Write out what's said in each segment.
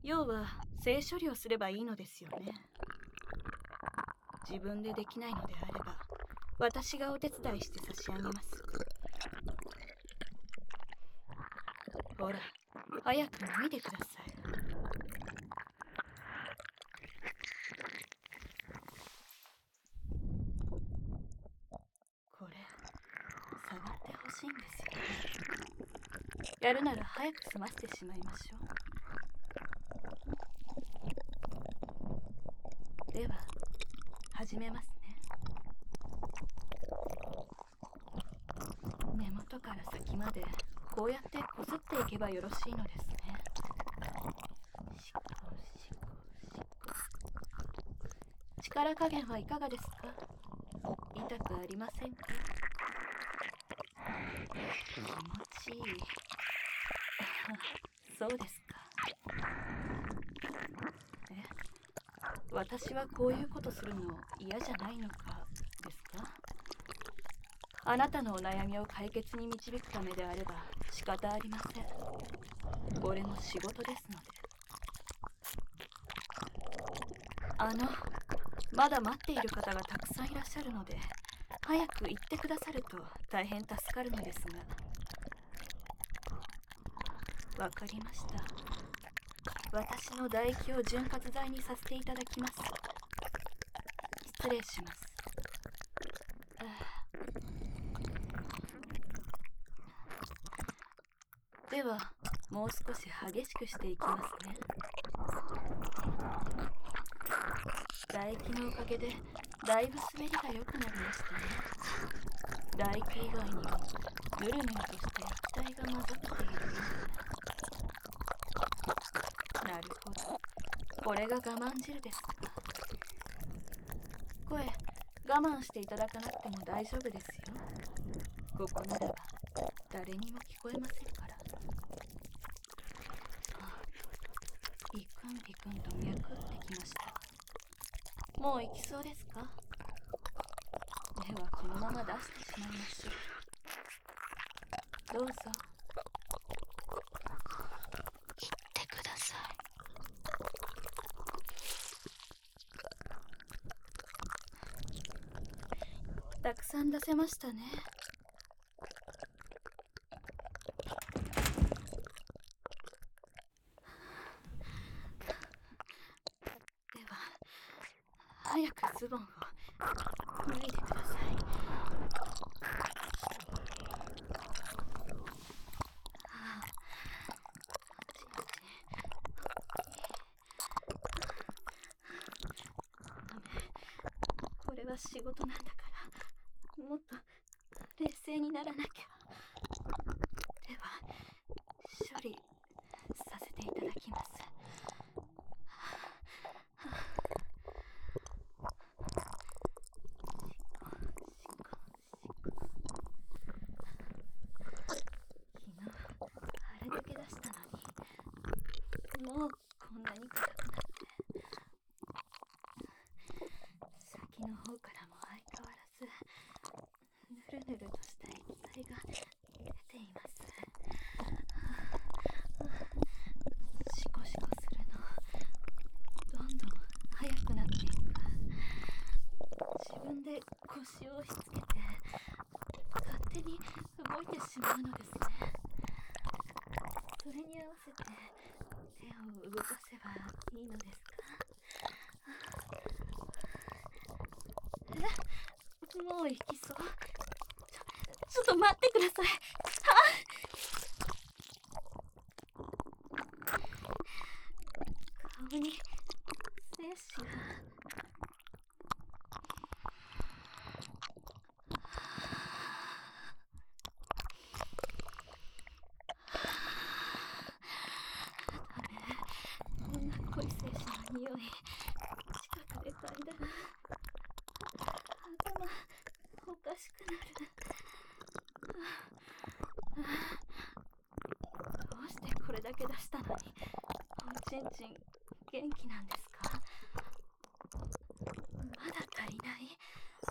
要は性処理をすればいいのですよね。自分でできないのであれば私がお手伝いして差し上げます。ほら、早く脱いでください。これ触ってほしいんですよね。やるなら早く済ませてしまいましょう。では始めますね。根元から先までこうやってこすっていけばよろしいのですね。しこしこしこ。力加減はいかがですか？痛くありませんか？気持ちいい。そうですか。私はこういうことするの嫌じゃないのかですか？あなたのお悩みを解決に導くためであれば仕方ありません。これも仕事ですので。まだ待っている方がたくさんいらっしゃるので、早く行ってくださると大変助かるのですが。わかりました。私の唾液を潤滑剤にさせていただきます。失礼します。ではもう少し激しくしていきますね。唾液のおかげでだいぶ滑りが良くなりましたね。唾液以外にもぬるぬるとした液体が混ざっているような。なるほど、これが我慢汁ですか。声我慢していただかなくても大丈夫ですよ。ここならば誰にも聞こえませんから。ビクンビクンと脈ってきました。もう行きそうですか？ではこのまま出してしまいましょう。どうぞ行ってください。たくさん出せましたね。では早くズボンを脱いでください。これは仕事なんだからもっと冷静にならなきゃ。では処理させていただきます。昨日あれだけ出したのにもうこんなに硬くなって、先の方からも相変わらずぬるぬるとした液体が出ています。シコシコするのどんどん速くなっていく。自分で腰を押し付けて勝手に動いてしまうのですね。それに合わせて手を動かせばいいのですか？もう行きそう。ちょっと待ってください。顔に精子が。こんな濃い精子の匂い近くで嗅いだら頭おかしくなる。どうしてこれだけ出したのにおちんちん元気なんですか？まだ足りない？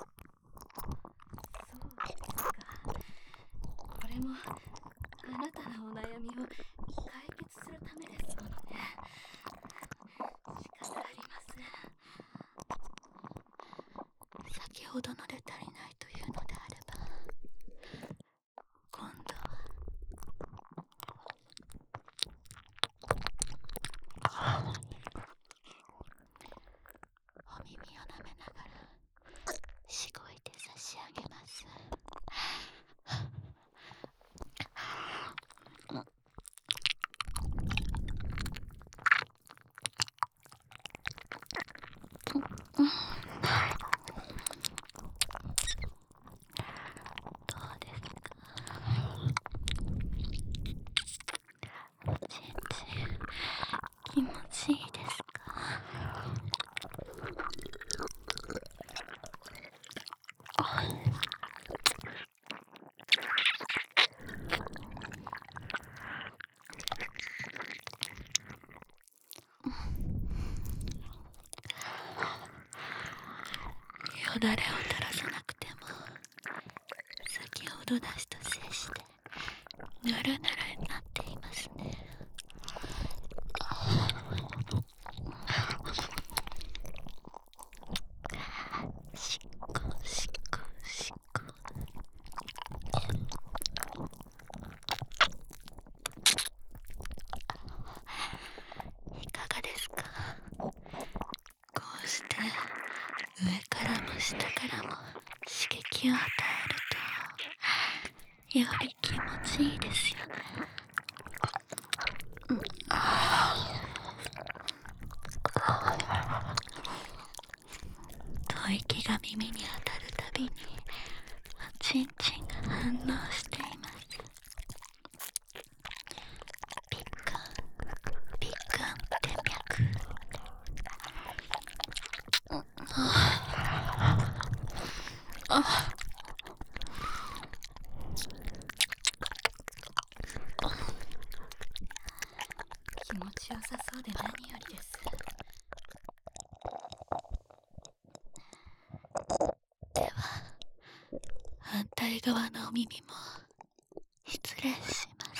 そうですか。これもあなたのお悩みを解決するためですものね。 気持ちいいですか？よだれを垂らさなくても先ほど出した精子でぬるぬるになっていますね。しっこしっこしっこ。いかがですか？こうして上からも下からも刺激を与えるとより気持ちいいですよね。吐息が耳に当たるたびにおちんちんが反応しています。ピカンピカンって脈。気持ちよさそうで何よりです。では反対側のお耳も失礼します。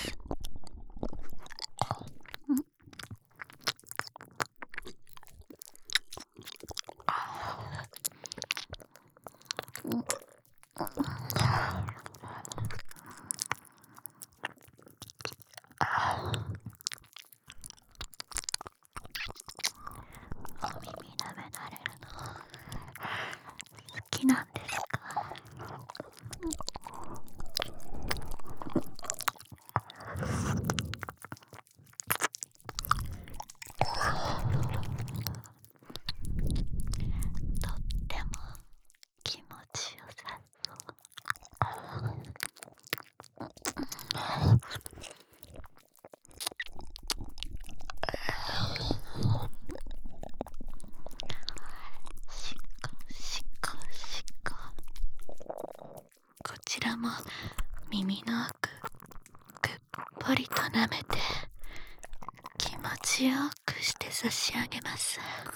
お耳舐められるの好きなんですか？とっても気持ちよさそう。しっこしっこしっこ。こちらも耳の奥ぐっぽりと舐めて気持ちよくして差し上げます。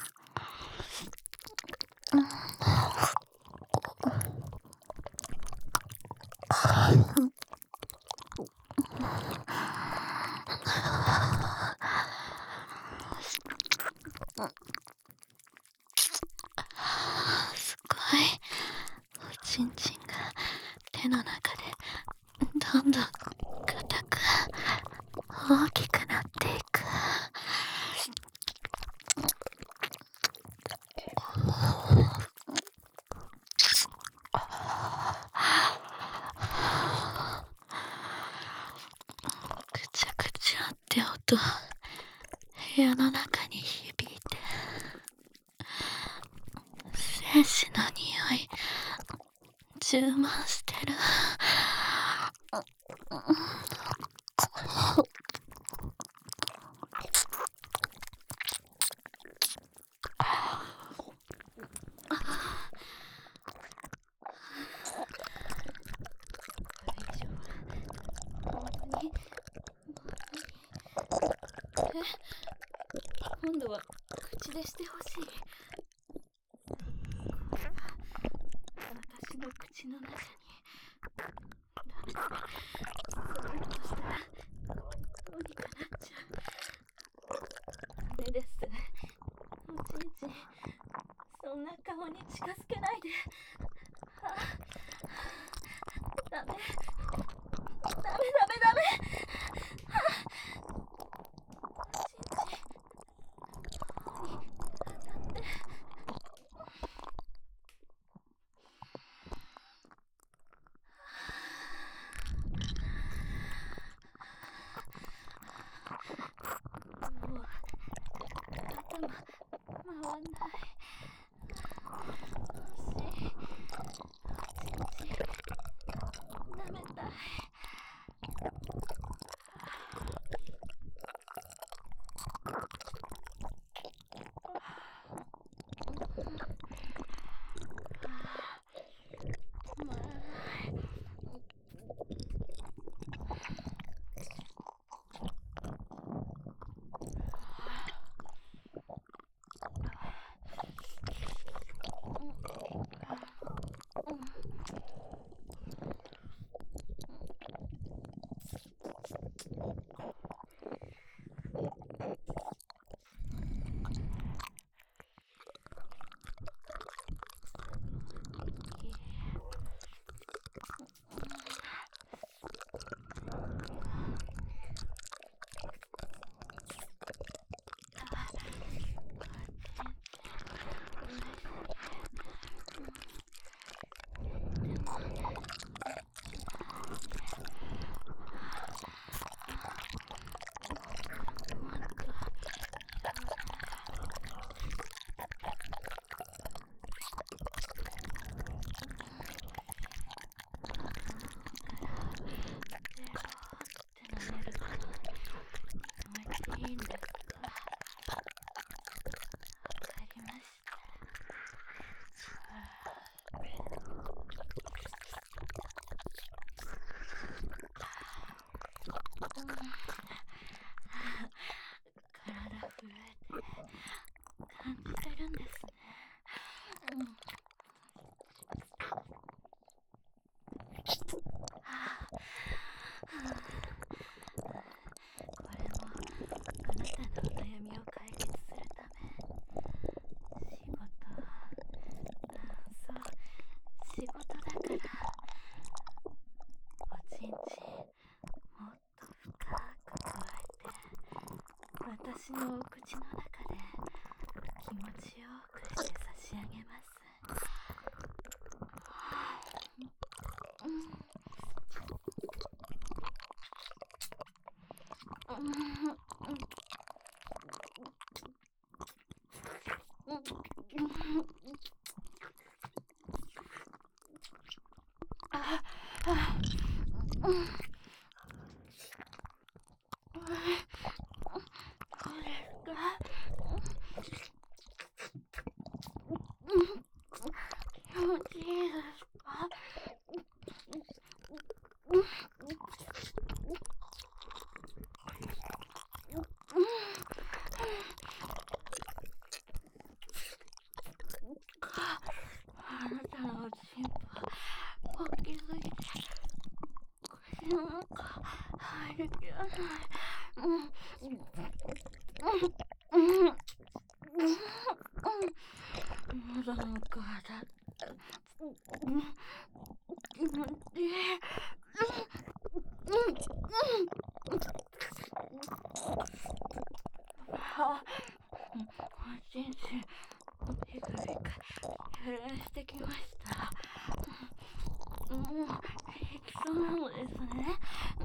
すごいおちんちんが手の中でどんどん硬く大きくなっていく。ぐちゃぐちゃって音部屋の中に響いて、精子の匂い充満してる。今度は口でしてほしい。私の口の中にダメそういうことしたらどうにかなっちゃう。ダメです。おちんちんそんな顔に近づけないで。ダメダメダメダメ。もう頭回んない。 体震えて感じてるんですね。これもあなたのお悩みを解決するため。仕事、そう、仕事だから。おちんちんもっと深く加えて、私のお口の中で気持ちよくして差し上げます。気持ちいいですか？あなたのおちんぽ大きすぎて口の中入りきらない。喉の渇気持ちいい。おちんちんピクピク揺らしてきました。もういきそうなのですね。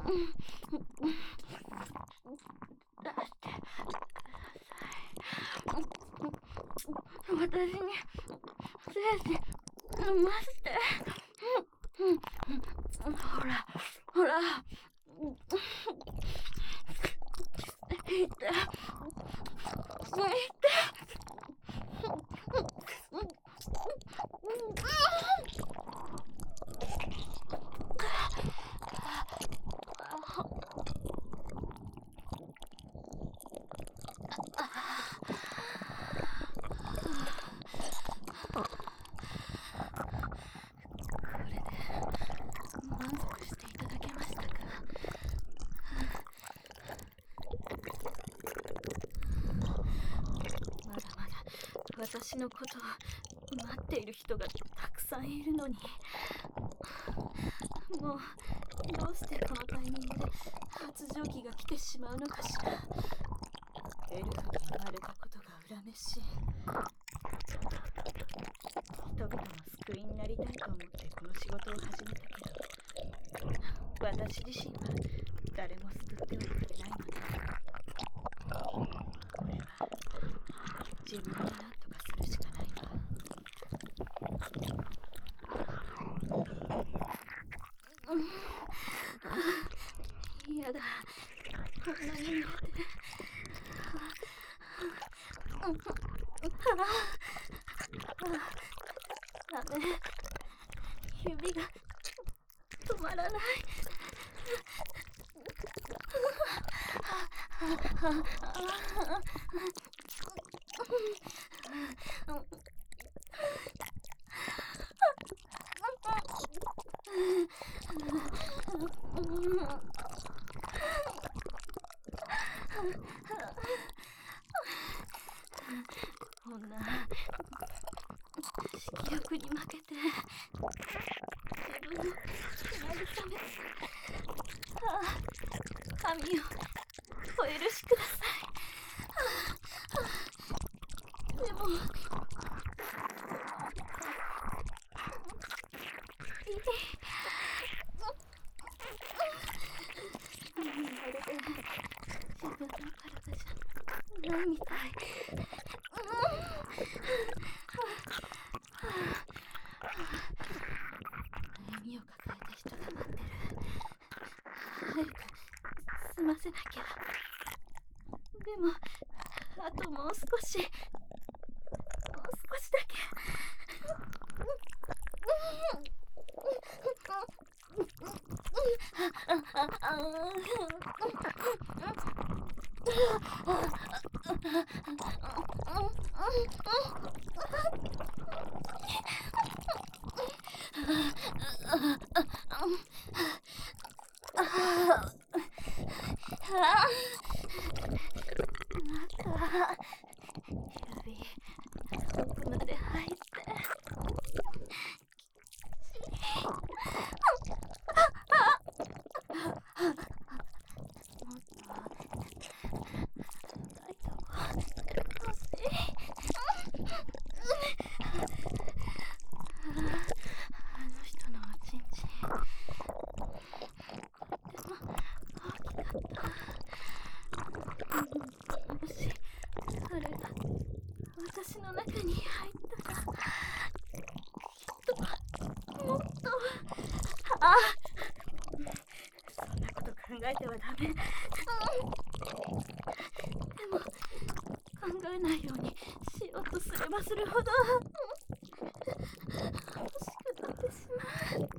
出してください。私に精子飲ませて。ほらほら、いて満足していただけましたか？まだまだ私のことを待っている人がたくさんいるのに。もうどうしてこのタイミングで発情期が来てしまうのかしら。エルフが生まれたことが恨めしい。人々の救いになりたいと思ってこの仕事を始めたけど、私自身は誰も救ってはくれないのです。これは自分で何とかするしかないわ。嫌だ、こんなに濡れて。ダメ、指が止まらない。こんな色欲に負けて自分を慰め、神よ、お許しください。でもまるで自分の体じゃないみたい。悩みを抱えた人が待ってる。早く済ませなきゃ。でもあともう少しだけ。 指奥まで入って。もっと痛いとこ欲しい。あの人のおちんちん、でも大きかった。もしあれが私の中に入ったら、きっともっと。あ、そんなこと考えてはダメ。でも考えないようにしようとすればするほど欲しくなってしまう。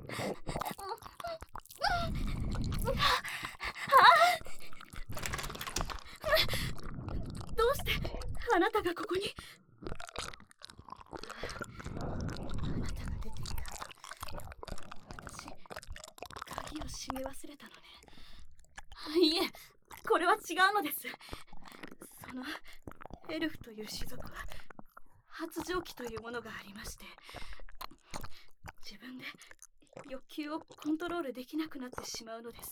どうしてあなたがここに？あなたが出ていた後、私鍵を閉め忘れたのね。いえ、これは違うのです。そのエルフという種族は発情期というものがありまして、自分で欲求をコントロールできなくなってしまうのです。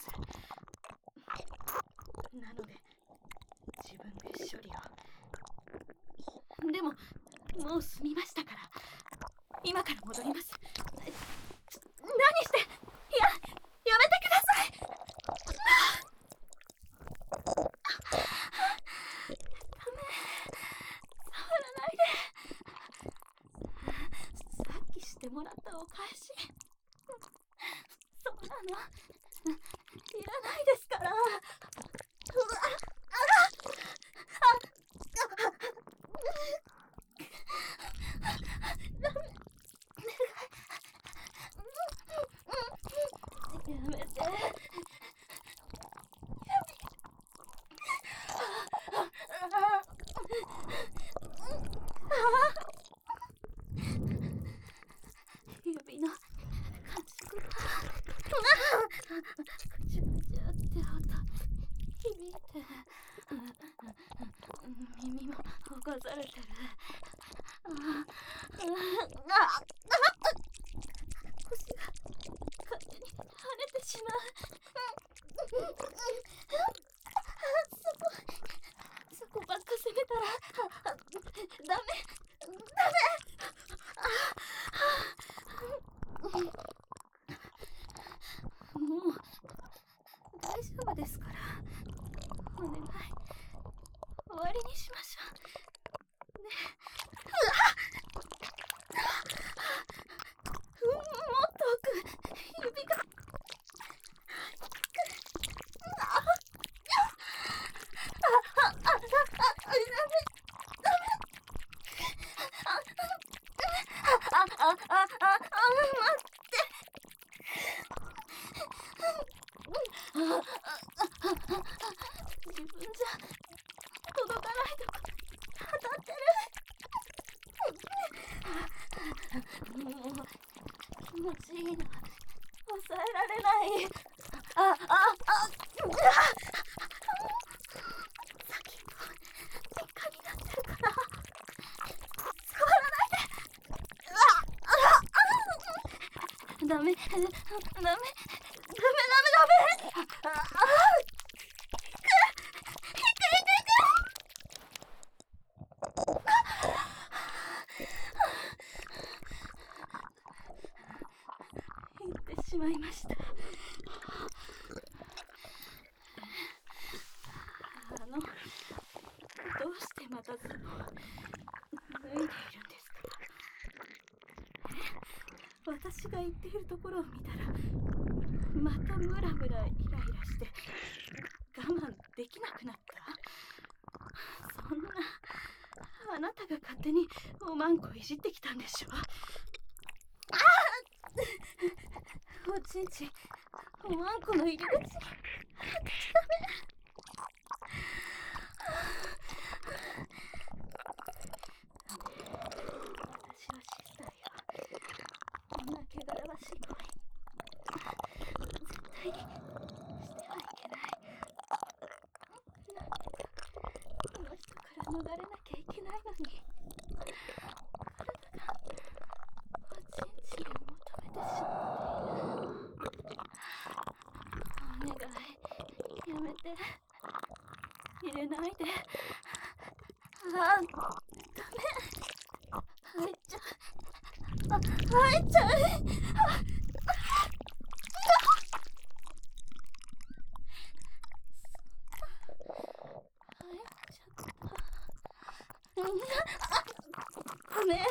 なので自分で処理を。でももう済みましたから、今から戻ります。何して？やめてください。ダメ、触らないで。さっきしてもらったお返し。そんなのいらないですから。やめて。指の感触がぐちゅぐちゅって音響いて、耳もほがされてる。腰が勝手に跳ねてしまう。そこばっか攻めたらダメ。もう大丈夫ですから、お願い、終わりにしましょうね。もっと奥、指が。自分じゃ届かないとこ当たってる。もう気持ちいいの抑えられない。先っぽ真っ赤になってるから触らないで。ダメ。行ってしまいました。どうしてまたズボン脱いでいるんですか？私が言っているところを見たら、またムラムライライラして我慢できなくなった？そんな、あなたが勝手におまんこいじってきたんでしょ？おちんちんおまんこの入り口に私はシスターよ。こんな汚らわしい行為絶対にしてはいけない。なんでこの人から逃れなきゃいけないのに、体がおちんちんを求めてしまっている。お願い、やめて。入れないで。ダメ。入っちゃう。入っちゃう。ごめん、動いちゃダメ。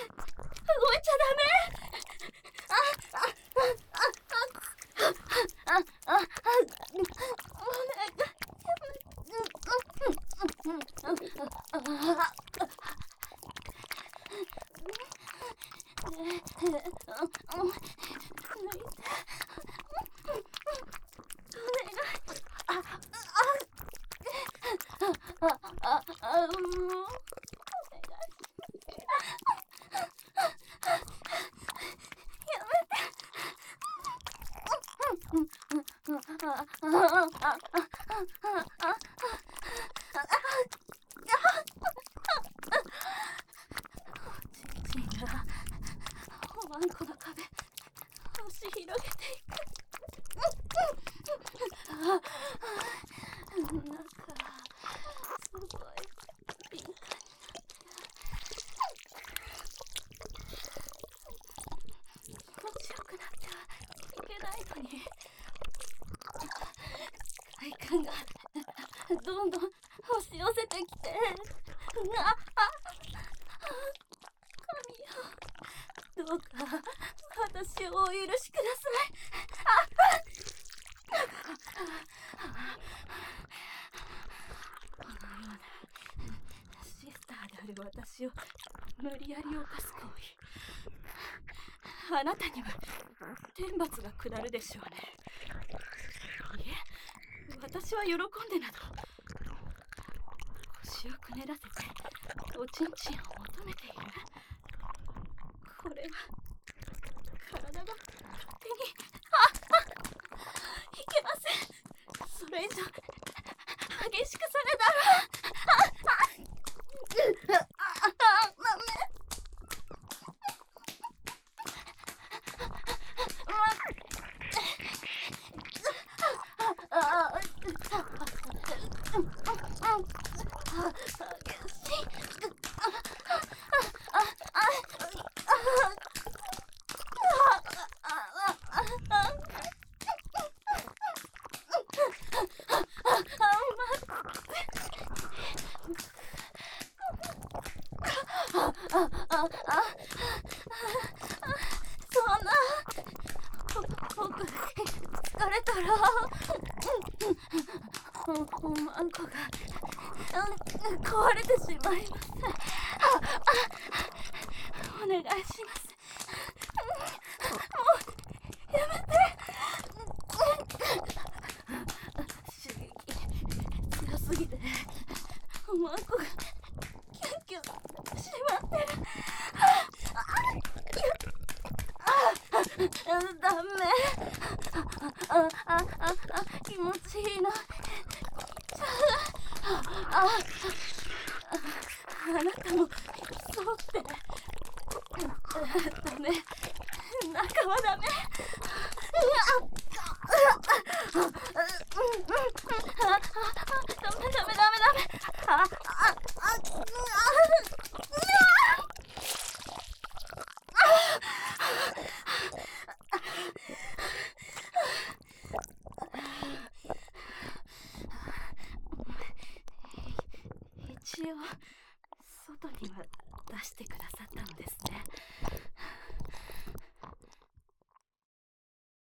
おまんこの壁押し広げていく。中すごい敏感に気持ちよくなってはいけないのに、快感がどんどん押し寄せてきて、神よ、どうか私をお許しください。このようなシスターである私を無理やり犯す行為、あなたには天罰が下るでしょうね。いえ、私は喜んでなど腰をくねらせておちんちんを求めている。これは体が勝手にいけません。それ以上激しくされたらそんな僕疲れたらおまんこが壊れてしまいます。お願いします。もうやめて。刺激強すぎておまんこがキュンキュンしまってる。ダメ。気持ちいいの。あなたもそうってダメ。中はダメ。ダメ。一応外には出してくださったのですね。